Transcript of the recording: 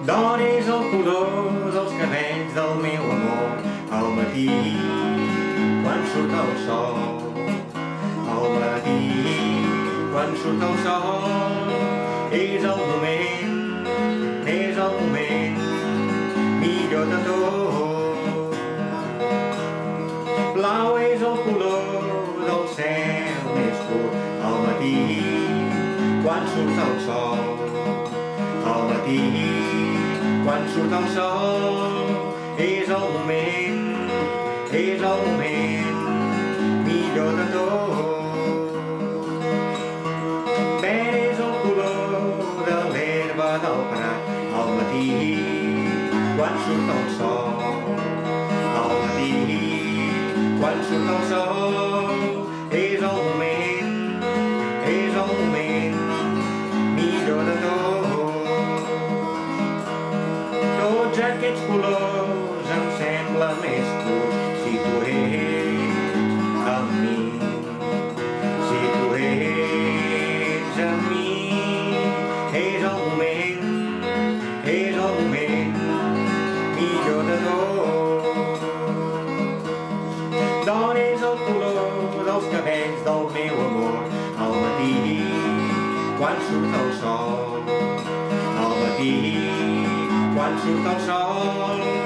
D'on és el color dels cabells del meu amor al matí, quan surt el sol. Al matí, quan surt el sol, és el moment millor de tot. Blau és el color del cel més pur al matí, quan surt el sol. Al matí, quan surt el sol, és el moment millor de tot. Verd és el color de l'herba del prat al matí, quan surt el sol. Al matí, quan surt el sol, és el moment millor de tot. Tots aquests colors em semblen més purs si tu ets amb mi. Si tu ets amb mi, és el moment millor de tot. D'on és el color dels cabells del meu amor al matí, quan surt el sol. Al matí, quan surt el sol,